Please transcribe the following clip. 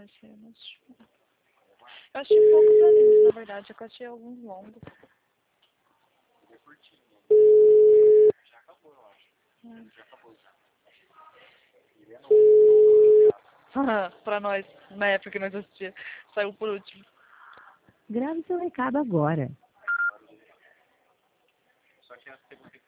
achei, não assisti. Eu achei poucos animes, na verdade, eu achei alguns longos. Já acabou, eu acho. Já acabou já. Pra nós, na época que nós assistíamos, saiu por último. Grave seu recado agora. Só que a segunda